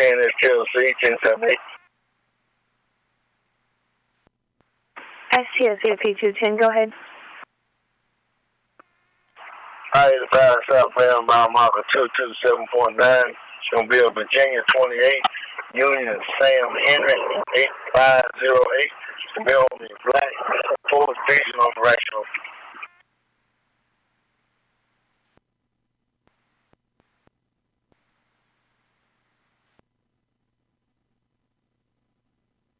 TLC, 1078. STSAP 210, go ahead. I-85 southbound mile marker 227.9. It's going to be a Virginia 28. Union Sam Henry 8508. It's going to be on the black. Full station operational.